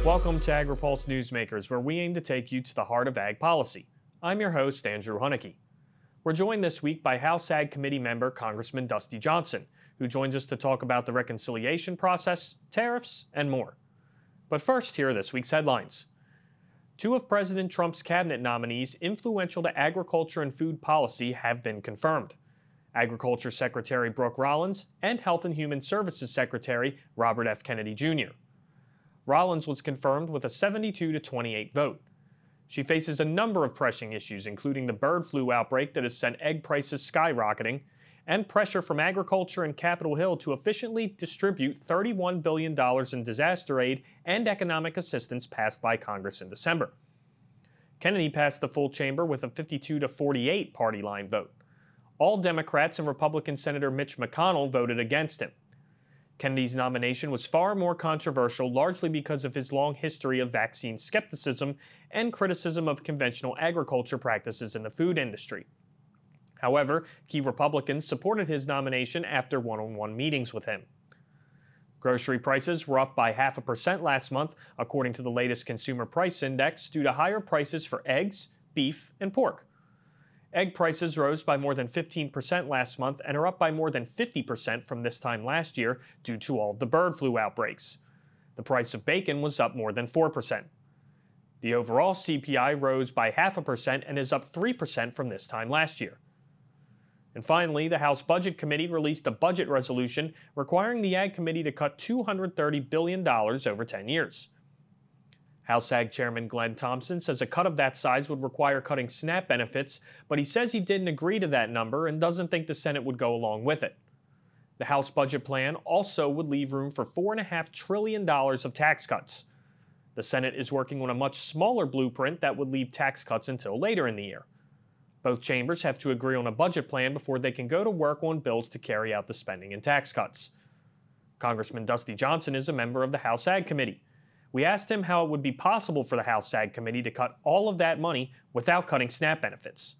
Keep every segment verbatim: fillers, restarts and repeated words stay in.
Welcome to AgriPulse Newsmakers, where we aim to take you to the heart of ag policy. I'm your host, Andrew Hunnicky. We're joined this week by House Ag Committee member Congressman Dusty Johnson, who joins us to talk about the reconciliation process, tariffs, and more. But first, here are this week's headlines. Two of President Trump's cabinet nominees influential to agriculture and food policy have been confirmed. Agriculture Secretary Brooke Rollins and Health and Human Services Secretary Robert F. Kennedy Junior Rollins was confirmed with a seventy-two to twenty-eight vote. She faces a number of pressing issues, including the bird flu outbreak that has sent egg prices skyrocketing, and pressure from agriculture and Capitol Hill to efficiently distribute thirty-one billion dollars in disaster aid and economic assistance passed by Congress in December. Kennedy passed the full chamber with a fifty-two to forty-eight party line vote. All Democrats and Republican Senator Mitch McConnell voted against him. Kennedy's nomination was far more controversial, largely because of his long history of vaccine skepticism and criticism of conventional agriculture practices in the food industry. However, key Republicans supported his nomination after one-on-one meetings with him. Grocery prices were up by half a percent last month, according to the latest Consumer Price Index, due to higher prices for eggs, beef, and pork. Egg prices rose by more than fifteen percent last month and are up by more than fifty percent from this time last year due to all of the bird flu outbreaks. The price of bacon was up more than four percent. The overall C P I rose by half a percent and is up three percent from this time last year. And finally, the House Budget Committee released a budget resolution requiring the Ag Committee to cut two hundred thirty billion dollars over ten years. House Ag Chairman Glenn Thompson says a cut of that size would require cutting SNAP benefits, but he says he didn't agree to that number and doesn't think the Senate would go along with it. The House budget plan also would leave room for four point five trillion dollars of tax cuts. The Senate is working on a much smaller blueprint that would leave tax cuts until later in the year. Both chambers have to agree on a budget plan before they can go to work on bills to carry out the spending and tax cuts. Congressman Dusty Johnson is a member of the House Ag Committee. We asked him how it would be possible for the House Ag Committee to cut all of that money without cutting SNAP benefits.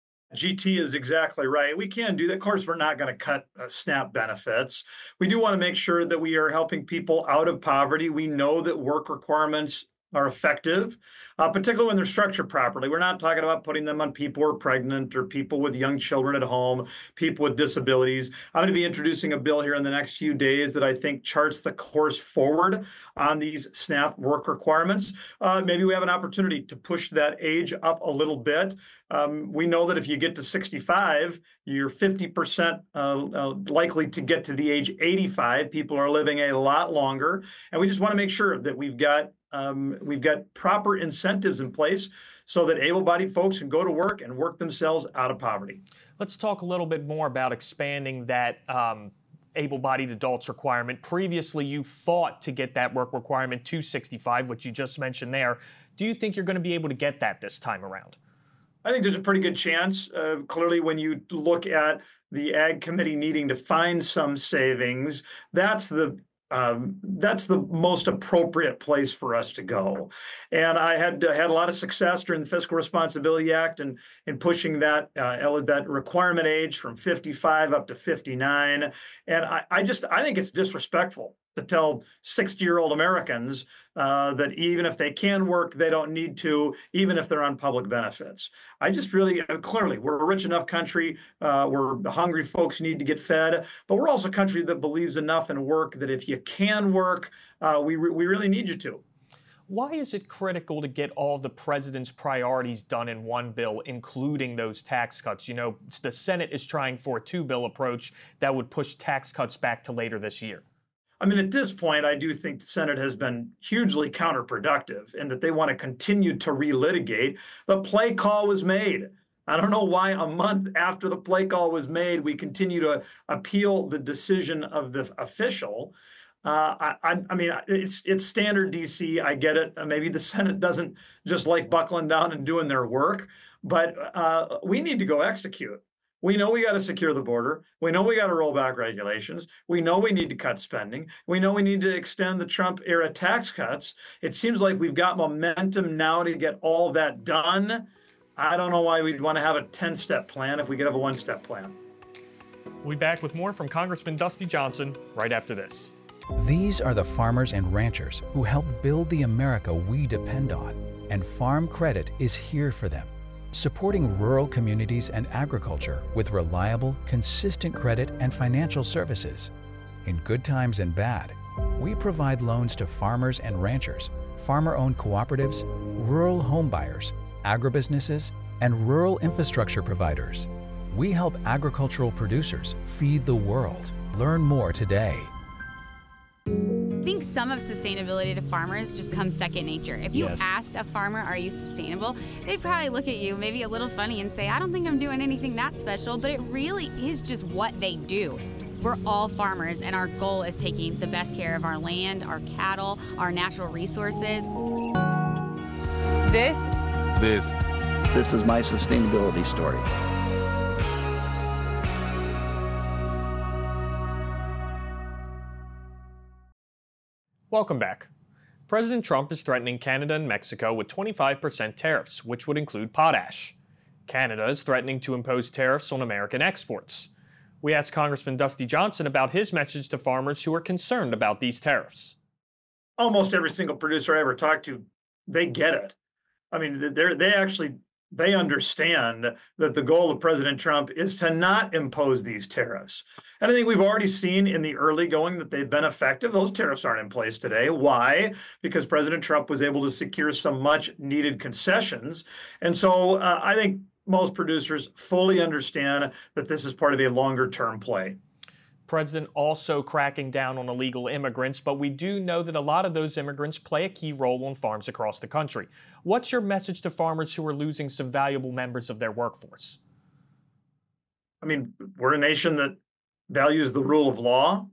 G T is exactly right. We can do that. Of course, we're not going to cut uh, SNAP benefits. We do want to make sure that we are helping people out of poverty. We know that work requirements are effective, uh, particularly when they're structured properly. We're not talking about putting them on people who are pregnant or people with young children at home, people with disabilities. I'm going to be introducing a bill here in the next few days that I think charts the course forward on these SNAP work requirements. Uh, maybe we have an opportunity to push that age up a little bit. Um, we know that if you get to sixty-five, you're fifty percent uh, uh, likely to get to the age eighty-five. People are living a lot longer, and we just want to make sure that we've got Um, we've got proper incentives in place so that able-bodied folks can go to work and work themselves out of poverty. Let's talk a little bit more about expanding that um, able-bodied adults requirement. Previously, you fought to get that work requirement to sixty-five, which you just mentioned there. Do you think you're going to be able to get that this time around? I think there's a pretty good chance. Uh, clearly, when you look at the Ag Committee needing to find some savings, that's the Um, that's the most appropriate place for us to go. And I had uh, had a lot of success during the Fiscal Responsibility Act and in pushing that uh, that requirement age from fifty-five up to fifty-nine. And I, I just I think it's disrespectful to tell sixty-year-old Americans uh, that even if they can work, they don't need to, even if they're on public benefits. I just really, uh, clearly, we're a rich enough country uh, where hungry folks need to get fed, but we're also a country that believes enough in work that if you can work, uh, we, re we really need you to. Why is it critical to get all of the president's priorities done in one bill, including those tax cuts? You know, the Senate is trying for a two-bill approach that would push tax cuts back to later this year. I mean, at this point, I do think the Senate has been hugely counterproductive in that they want to continue to relitigate. The play call was made. I don't know why a month after the play call was made, we continue to appeal the decision of the official. Uh, I, I mean, it's it's standard D C. I get it. Maybe the Senate doesn't just like buckling down and doing their work, but uh, we need to go execute. We know we got to secure the border. We know we got to roll back regulations. We know we need to cut spending. We know we need to extend the Trump era tax cuts. It seems like we've got momentum now to get all that done. I don't know why we'd want to have a ten-step plan if we could have a one-step plan. We'll be back with more from Congressman Dusty Johnson right after this. These are the farmers and ranchers who help build the America we depend on, and Farm Credit is here for them, supporting rural communities and agriculture with reliable, consistent credit and financial services. In good times and bad, we provide loans to farmers and ranchers, farmer-owned cooperatives, rural home buyers, agribusinesses, and rural infrastructure providers. We help agricultural producers feed the world. Learn more today. I think some of sustainability to farmers just comes second nature. If you Yes. asked a farmer, are you sustainable? They'd probably look at you maybe a little funny and say, I don't think I'm doing anything that special, but it really is just what they do. We're all farmers, and our goal is taking the best care of our land, our cattle, our natural resources. This This This is my sustainability story. Welcome back. President Trump is threatening Canada and Mexico with twenty-five percent tariffs, which would include potash. Canada is threatening to impose tariffs on American exports. We asked Congressman Dusty Johnson about his message to farmers who are concerned about these tariffs. Almost every single producer I ever talked to, they get it. I mean, they're, they actually, they understand that the goal of President Trump is to not impose these tariffs. And I think we've already seen in the early going that they've been effective. Those tariffs aren't in place today. Why? Because President Trump was able to secure some much needed concessions. And so uh, I think most producers fully understand that this is part of a longer term play. President also cracking down on illegal immigrants, but we do know that a lot of those immigrants play a key role on farms across the country. What's your message to farmers who are losing some valuable members of their workforce? I mean, we're a nation that values the rule of law.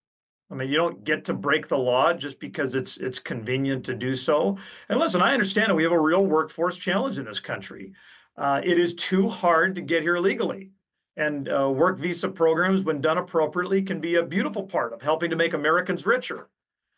I mean, you don't get to break the law just because it's it's convenient to do so. And listen, I understand that we have a real workforce challenge in this country. Uh, it is too hard to get here legally. And uh, work visa programs, when done appropriately, can be a beautiful part of helping to make Americans richer.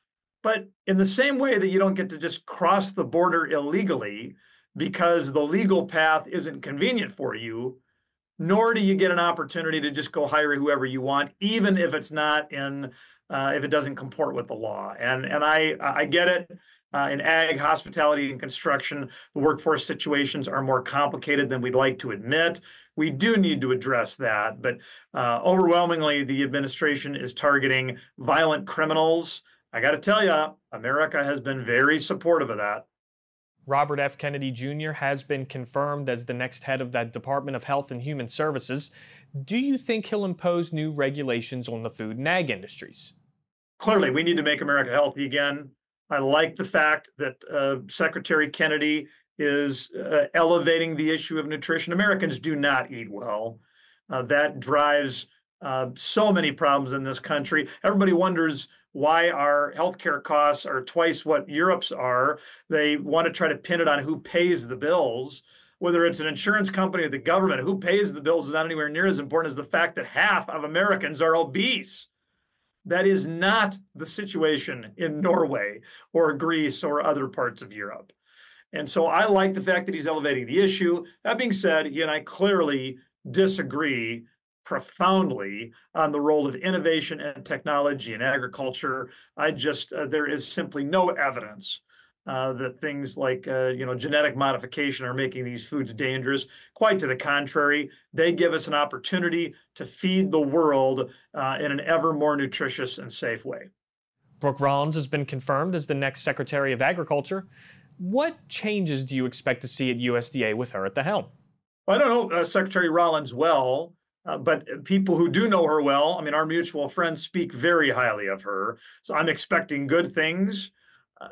But in the same way that you don't get to just cross the border illegally because the legal path isn't convenient for you, nor do you get an opportunity to just go hire whoever you want, even if it's not in, uh, if it doesn't comport with the law. And and I I get it. Uh, in ag, hospitality, and construction, the workforce situations are more complicated than we'd like to admit. We do need to address that, but uh, overwhelmingly, the administration is targeting violent criminals. I got to tell you, America has been very supportive of that. Robert F. Kennedy Junior has been confirmed as the next head of that Department of Health and Human Services. Do you think he'll impose new regulations on the food and ag industries? Clearly, we need to make America healthy again. I like the fact that uh, Secretary Kennedy is uh, elevating the issue of nutrition. Americans do not eat well. Uh, that drives uh, so many problems in this country. Everybody wonders why our healthcare costs are twice what Europe's are. They want to try to pin it on who pays the bills. Whether it's an insurance company or the government, who pays the bills is not anywhere near as important as the fact that half of Americans are obese. That is not the situation in Norway or Greece or other parts of Europe. And so I like the fact that he's elevating the issue. That being said, he and I clearly disagree profoundly on the role of innovation and technology in agriculture. I just, uh, there is simply no evidence uh, that things like, uh, you know, genetic modification are making these foods dangerous. Quite to the contrary, they give us an opportunity to feed the world uh, in an ever more nutritious and safe way. Brooke Rollins has been confirmed as the next Secretary of Agriculture. What changes do you expect to see at U S D A with her at the helm? Well, I don't know uh, Secretary Rollins well, uh, but people who do know her well, I mean, our mutual friends speak very highly of her. So I'm expecting good things. Uh,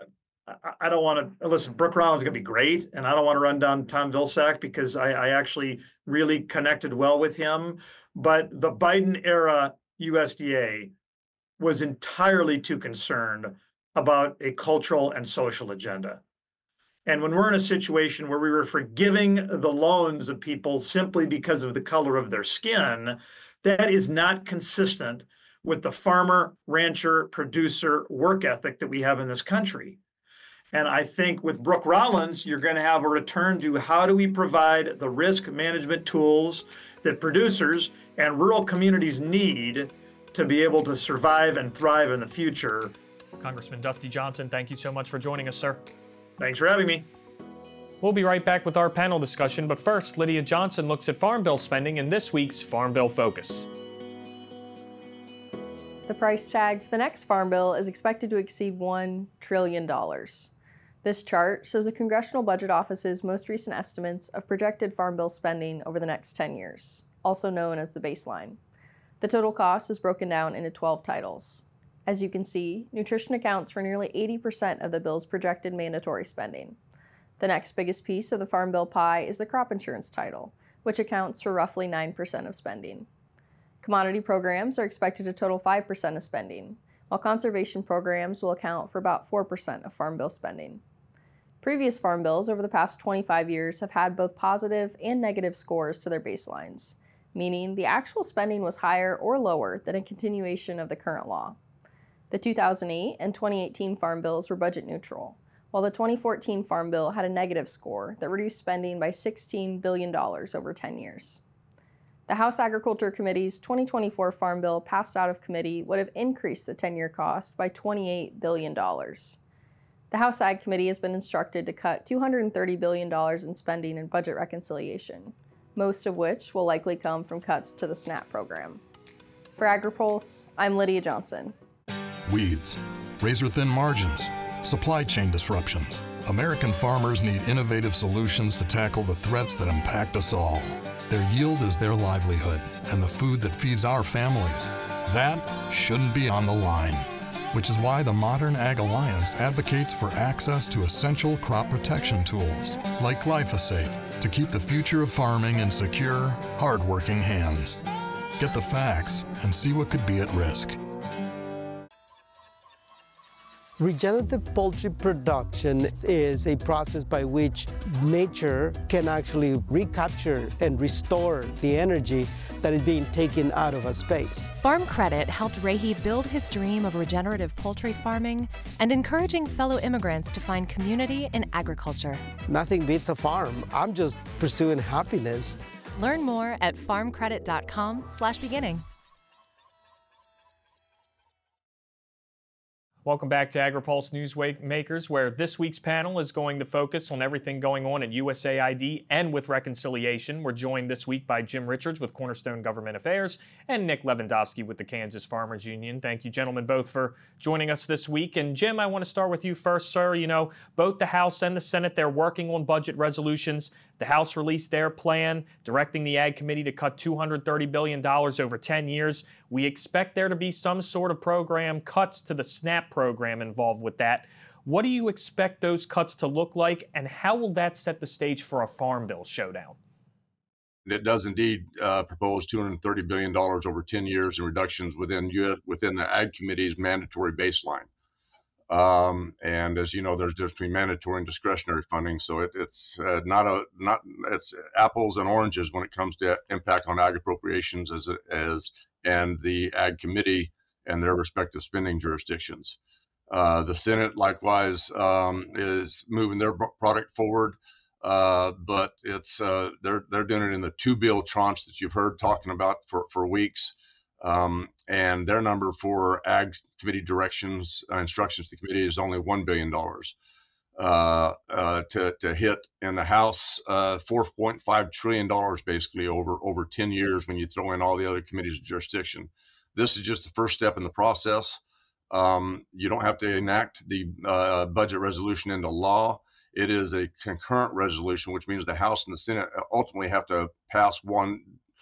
I, I don't want to, listen, Brooke Rollins is going to be great, and I don't want to run down Tom Vilsack because I, I actually really connected well with him. But the Biden era U S D A was entirely too concerned about a cultural and social agenda. And when we're in a situation where we were forgiving the loans of people simply because of the color of their skin, that is not consistent with the farmer, rancher, producer work ethic that we have in this country. And I think with Brooke Rollins, you're going to have a return to how do we provide the risk management tools that producers and rural communities need to be able to survive and thrive in the future. Congressman Dusty Johnson, thank you so much for joining us, sir. Thanks for having me. We'll be right back with our panel discussion, but first, Lydia Johnson looks at Farm Bill spending in this week's Farm Bill Focus. The price tag for the next Farm Bill is expected to exceed one trillion dollars. This chart shows the Congressional Budget Office's most recent estimates of projected Farm Bill spending over the next ten years, also known as the baseline. The total cost is broken down into twelve titles. As you can see, nutrition accounts for nearly eighty percent of the bill's projected mandatory spending. The next biggest piece of the Farm Bill pie is the crop insurance title, which accounts for roughly nine percent of spending. Commodity programs are expected to total five percent of spending, while conservation programs will account for about four percent of Farm Bill spending. Previous Farm Bills over the past twenty-five years have had both positive and negative scores to their baselines, meaning the actual spending was higher or lower than a continuation of the current law. The two thousand eight and twenty eighteen Farm Bills were budget neutral, while the twenty fourteen Farm Bill had a negative score that reduced spending by sixteen billion dollars over ten years. The House Agriculture Committee's twenty twenty-four Farm Bill passed out of committee would have increased the ten-year cost by twenty-eight billion dollars. The House Ag Committee has been instructed to cut two hundred thirty billion dollars in spending in budget reconciliation, most of which will likely come from cuts to the SNAP program. For AgriPulse, I'm Lydia Johnson. Weeds, razor-thin margins, supply chain disruptions. American farmers need innovative solutions to tackle the threats that impact us all. Their yield is their livelihood and the food that feeds our families. That shouldn't be on the line, which is why the Modern Ag Alliance advocates for access to essential crop protection tools like glyphosate to keep the future of farming in secure, hard-working hands. Get the facts and see what could be at risk. Regenerative poultry production is a process by which nature can actually recapture and restore the energy that is being taken out of a space. Farm Credit helped Rahi build his dream of regenerative poultry farming and encouraging fellow immigrants to find community in agriculture. Nothing beats a farm. I'm just pursuing happiness. Learn more at farmcredit dot com slash beginning. Welcome back to AgriPulse Newsmakers, where this week's panel is going to focus on everything going on at U S A I D and with reconciliation. We're joined this week by Jim Richards with Cornerstone Government Affairs and Nick Lewandowski with the Kansas Farmers Union. Thank you, gentlemen, both for joining us this week. And Jim, I want to start with you first, sir. You know, both the House and the Senate, they're working on budget resolutions. The House released their plan, directing the Ag Committee to cut two hundred thirty billion dollars over ten years. We expect there to be some sort of program, cuts to the SNAP program involved with that. What do you expect those cuts to look like, and how will that set the stage for a Farm Bill showdown? It does indeed uh, propose two hundred thirty billion dollars over ten years in reductions within U S, within the Ag Committee's mandatory baseline. Um, and as you know, there's difference between mandatory and discretionary funding. So it, it's uh, not a not it's apples and oranges when it comes to impact on ag appropriations as as and the Ag Committee and their respective spending jurisdictions. Uh, the Senate likewise um, is moving their product forward, uh, but it's uh, they're they're doing it in the two bill tranche that you've heard talking about for for weeks. Um, and their number for Ag Committee directions, uh, instructions to the committee is only one billion dollars. Uh, uh, to, to hit in the House, uh, four point five trillion dollars basically over, over ten years when you throw in all the other committees of jurisdiction. This is just the first step in the process. Um, you don't have to enact the uh, budget resolution into law. It is a concurrent resolution, which means the House and the Senate ultimately have to pass one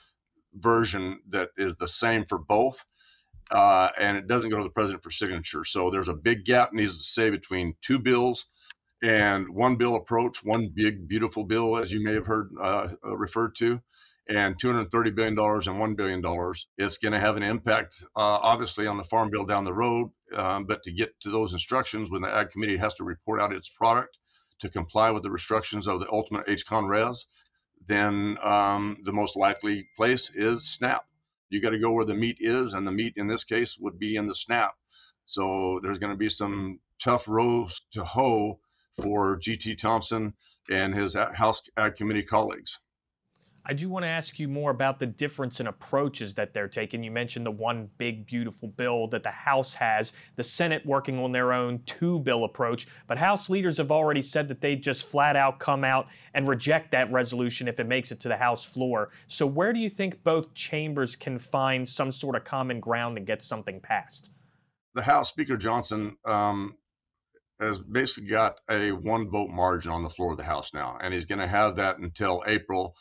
version that is the same for both, uh, and it doesn't go to the president for signature. So there's a big gap needs to say between two bills and one bill approach, one big beautiful bill, as you may have heard uh, referred to, and two hundred thirty billion dollars and one billion dollars. It's going to have an impact, uh, obviously, on the Farm Bill down the road, um, but to get to those instructions, when the Ag Committee has to report out its product to comply with the restrictions of the ultimate H C O N res, then um, the most likely place is SNAP. You got to go where the meat is, and the meat in this case would be in the SNAP. So there's going to be some tough rows to hoe for G T Thompson and his House Ag Committee colleagues. I do want to ask you more about the difference in approaches that they're taking. You mentioned the one big, beautiful bill that the House has, the Senate working on their own two-bill approach, but House leaders have already said that they just flat out come out and reject that resolution if it makes it to the House floor. So where do you think both chambers can find some sort of common ground and get something passed? The House Speaker Johnson um, has basically got a one-vote margin on the floor of the House now, and he's going to have that until April.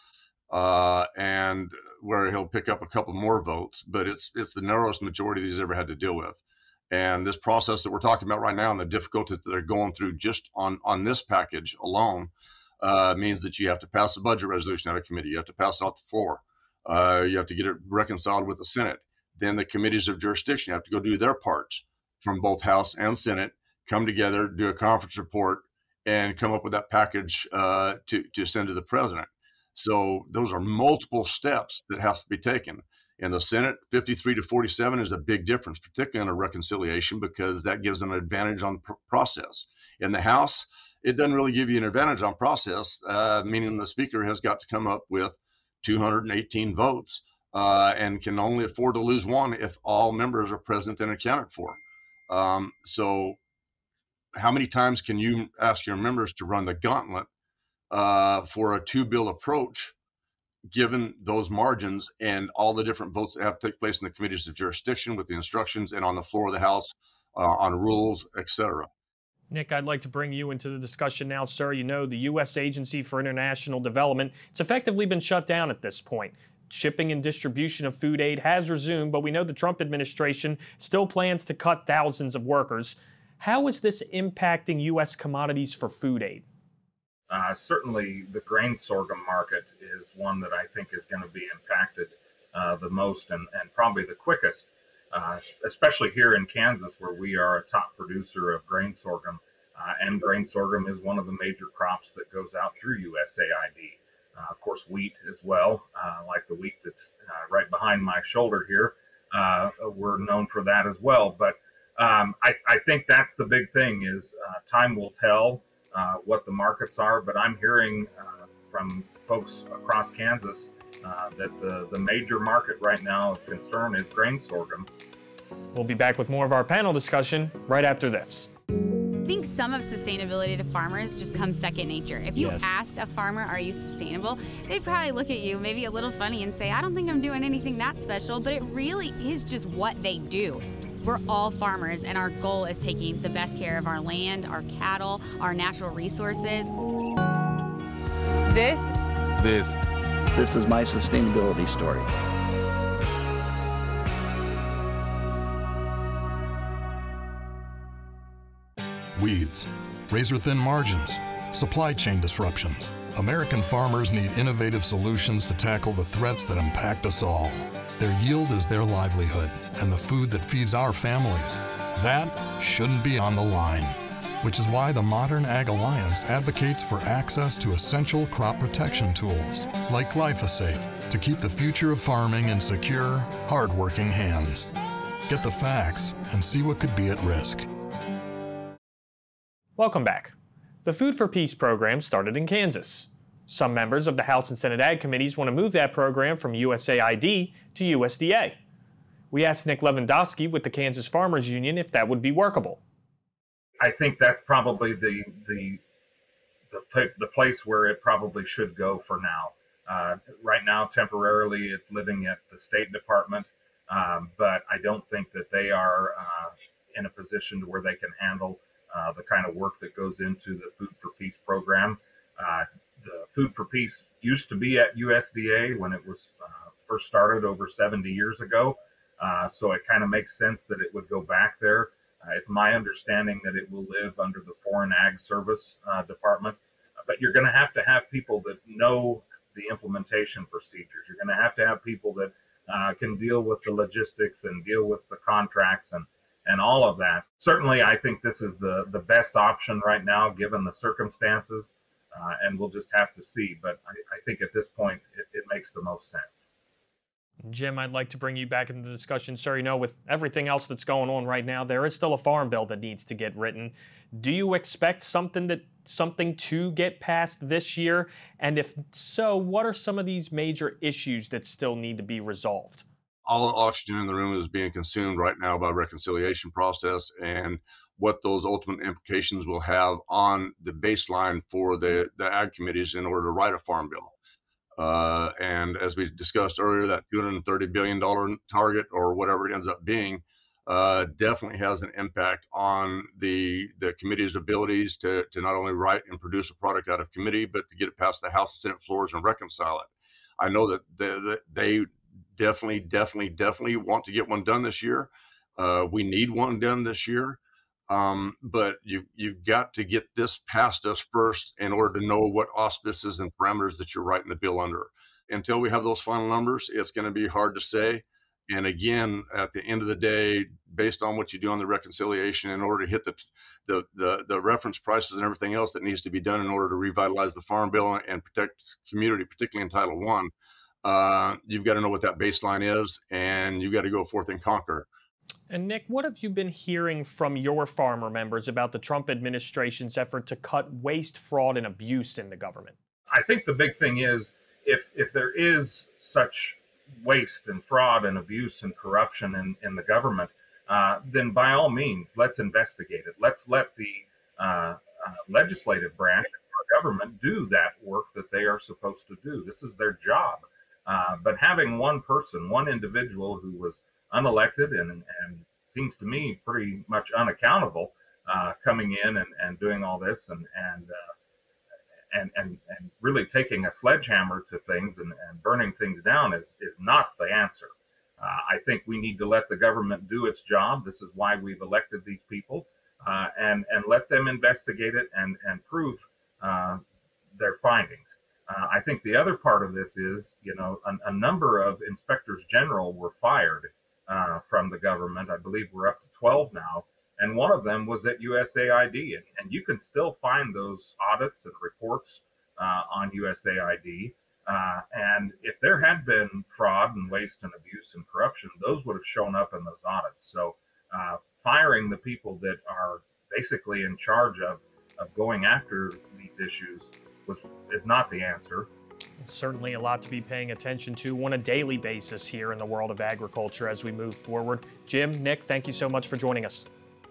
Uh, and where he'll pick up a couple more votes, but it's it's the narrowest majority that he's ever had to deal with. And this process that we're talking about right now and the difficulty that they're going through just on, on this package alone uh, means that you have to pass a budget resolution out of committee. You have to pass it off the floor. Uh, you have to get it reconciled with the Senate. Then the committees of jurisdiction have to go do their parts from both House and Senate, come together, do a conference report, and come up with that package uh, to, to send to the president. So those are multiple steps that have to be taken. In the Senate, fifty-three to forty-seven is a big difference, particularly on a reconciliation, because that gives them an advantage on pr- process. In the House, it doesn't really give you an advantage on process, uh, meaning the Speaker has got to come up with two hundred eighteen votes uh, and can only afford to lose one if all members are present and accounted for. Um, so how many times can you ask your members to run the gauntlet Uh, for a two-bill approach, given those margins and all the different votes that have to take place in the committees of jurisdiction with the instructions and on the floor of the House uh, on rules, et cetera. Nick, I'd like to bring you into the discussion now, sir. You know, the U S Agency for International Development, it's effectively been shut down at this point. Shipping and distribution of food aid has resumed, but we know the Trump administration still plans to cut thousands of workers. How is this impacting U S commodities for food aid? Uh, certainly, the grain sorghum market is one that I think is going to be impacted uh, the most and, and probably the quickest, uh, especially here in Kansas, where we are a top producer of grain sorghum. Uh, and grain sorghum is one of the major crops that goes out through U S A I D. Uh, of course, wheat as well, uh, like the wheat that's uh, right behind my shoulder here. Uh, we're known for that as well. But um, I, I think that's the big thing is uh, time will tell Uh, what the markets are, but I'm hearing uh, from folks across Kansas uh, that the, the major market right now of concern is grain sorghum. We'll be back with more of our panel discussion right after this. I think some of sustainability to farmers just comes second nature. If you Yes. asked a farmer, are you sustainable? They'd probably look at you maybe a little funny and say, I don't think I'm doing anything that special, but it really is just what they do. We're all farmers, and our goal is taking the best care of our land, our cattle, our natural resources. This, This, this is my sustainability story. Weeds, razor-thin margins, supply chain disruptions. American farmers need innovative solutions to tackle the threats that impact us all. Their yield is their livelihood and the food that feeds our families. That shouldn't be on the line, which is why the Modern Ag Alliance advocates for access to essential crop protection tools like glyphosate to keep the future of farming in secure, hard-working hands. Get the facts and see what could be at risk. Welcome back. The Food for Peace program started in Kansas. Some members of the House and Senate Ag Committees want to move that program from U S A I D to U S D A. We asked Nick Lewandowski with the Kansas Farmers Union if that would be workable. I think that's probably the the the, the place where it probably should go for now. Uh, right now, temporarily, it's living at the State Department, um, but I don't think that they are uh, in a position to where they can handle uh, the kind of work that goes into the Food for Peace program. Uh, the Food for Peace used to be at U S D A when it was uh, first started over seventy years ago, uh, so it kind of makes sense that it would go back there. Uh, it's my understanding that it will live under the Foreign Ag Service uh, Department, but you're going to have to have people that know the implementation procedures. You're going to have to have people that uh, can deal with the logistics and deal with the contracts and, and all of that. Certainly, I think this is the, the best option right now, given the circumstances, uh, and we'll just have to see. But I, I think at this point, it, it makes the most sense. Jim, I'd like to bring you back into the discussion. Sir, you know, with everything else that's going on right now, there is still a farm bill that needs to get written. Do you expect something that something to get passed this year? And if so, what are some of these major issues that still need to be resolved? All the oxygen in the room is being consumed right now by reconciliation process, and what those ultimate implications will have on the baseline for the, the ag committees in order to write a farm bill. Uh, and as we discussed earlier, that two hundred thirty billion dollars target, or whatever it ends up being, uh, definitely has an impact on the the committee's abilities to, to not only write and produce a product out of committee, but to get it past the House and Senate floors and reconcile it. I know that they, that they definitely, definitely, definitely want to get one done this year. Uh, we need one done this year. Um, but you, you've got to get this past us first in order to know what auspices and parameters that you're writing the bill under. Until we have those final numbers, it's going to be hard to say. And again, at the end of the day, based on what you do on the reconciliation, in order to hit the, the, the, the reference prices and everything else that needs to be done in order to revitalize the farm bill and protect community, particularly in Title One, uh, you've got to know what that baseline is, and you've got to go forth and conquer. And Nick, what have you been hearing from your farmer members about the Trump administration's effort to cut waste, fraud, and abuse in the government? I think the big thing is if if there is such waste and fraud and abuse and corruption in, in the government, uh, then by all means, let's investigate it. Let's let the uh, uh, legislative branch of our government do that work that they are supposed to do. This is their job. Uh, but having one person, one individual who was unelected and, and seems to me pretty much unaccountable, uh, coming in and, and doing all this and and, uh, and and and really taking a sledgehammer to things and, and burning things down is is not the answer. Uh, I think we need to let the government do its job. This is why we've elected these people, uh, and and let them investigate it and and prove uh, their findings. Uh, I think the other part of this is, you know, a, a number of inspectors general were fired Uh, from the government. I believe we're up to twelve now, and one of them was at U S A I D, and, and you can still find those audits and reports uh, on U S A I D. Uh, and if there had been fraud and waste and abuse and corruption, those would have shown up in those audits. So uh, firing the people that are basically in charge of, of going after these issues was is not the answer. Certainly a lot to be paying attention to on a daily basis here in the world of agriculture as we move forward. Jim, Nick, thank you so much for joining us.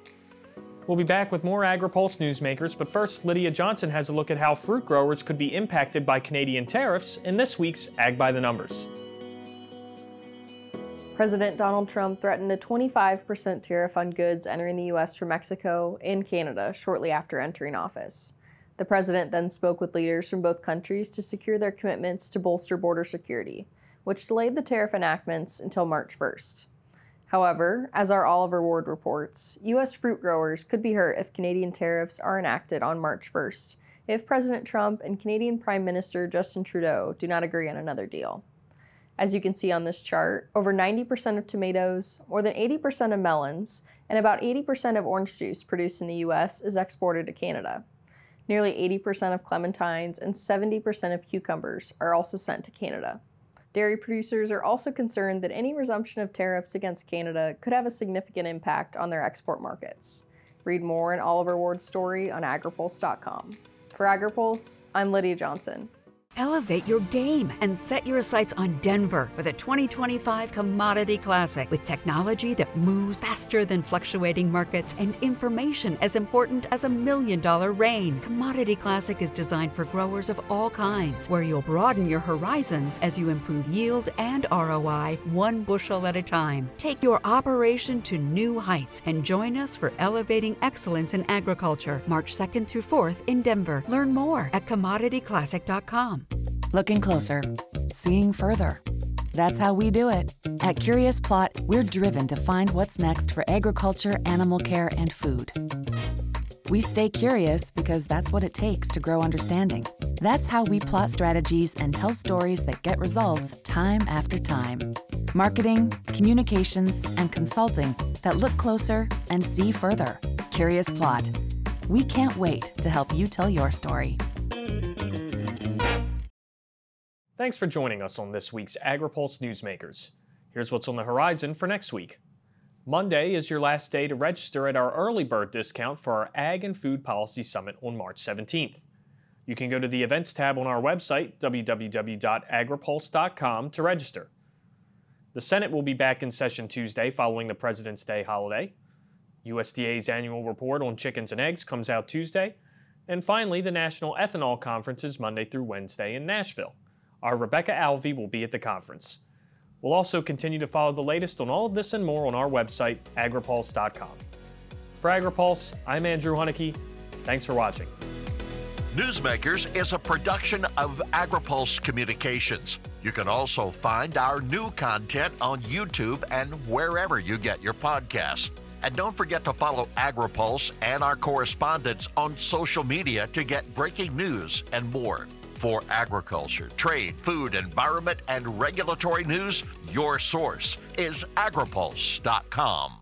We'll be back with more AgriPulse Newsmakers, but first, Lydia Johnson has a look at how fruit growers could be impacted by Canadian tariffs in this week's Ag by the Numbers. President Donald Trump threatened a twenty-five percent tariff on goods entering the U S from Mexico and Canada shortly after entering office. The president then spoke with leaders from both countries to secure their commitments to bolster border security, which delayed the tariff enactments until March first. However, as our Oliver Ward reports, U S fruit growers could be hurt if Canadian tariffs are enacted on March first, if President Trump and Canadian Prime Minister Justin Trudeau do not agree on another deal. As you can see on this chart, over ninety percent of tomatoes, more than eighty percent of melons, and about eighty percent of orange juice produced in the U S is exported to Canada. Nearly eighty percent of clementines and seventy percent of cucumbers are also sent to Canada. Dairy producers are also concerned that any resumption of tariffs against Canada could have a significant impact on their export markets. Read more in Oliver Ward's story on agripulse dot com. For AgriPulse, I'm Lydia Johnson. Elevate your game and set your sights on Denver for the twenty twenty-five Commodity Classic with technology that moves faster than fluctuating markets and information as important as a million dollar rain. Commodity Classic is designed for growers of all kinds, where you'll broaden your horizons as you improve yield and R O I one bushel at a time. Take your operation to new heights and join us for Elevating Excellence in Agriculture, March second through fourth in Denver. Learn more at commodity classic dot com. Looking closer, seeing further. That's how we do it. At Curious Plot, we're driven to find what's next for agriculture, animal care, and food. We stay curious because that's what it takes to grow understanding. That's how we plot strategies and tell stories that get results time after time. Marketing, communications, and consulting that look closer and see further. Curious Plot. We can't wait to help you tell your story. Thanks for joining us on this week's AgriPulse Newsmakers. Here's what's on the horizon for next week. Monday is your last day to register at our early bird discount for our Ag and Food Policy Summit on March seventeenth. You can go to the events tab on our website, w w w dot agripulse dot com, to register. The Senate will be back in session Tuesday following the President's Day holiday. U S D A's annual report on chickens and eggs comes out Tuesday. And finally, the National Ethanol Conference is Monday through Wednesday in Nashville. Our Rebecca Alvey will be at the conference. We'll also continue to follow the latest on all of this and more on our website, agripulse dot com. For AgriPulse, I'm Andrew Huneke. Thanks for watching. Newsmakers is a production of AgriPulse Communications. You can also find our new content on YouTube and wherever you get your podcasts. And don't forget to follow AgriPulse and our correspondents on social media to get breaking news and more. For agriculture, trade, food, environment, and regulatory news, your source is agripulse dot com.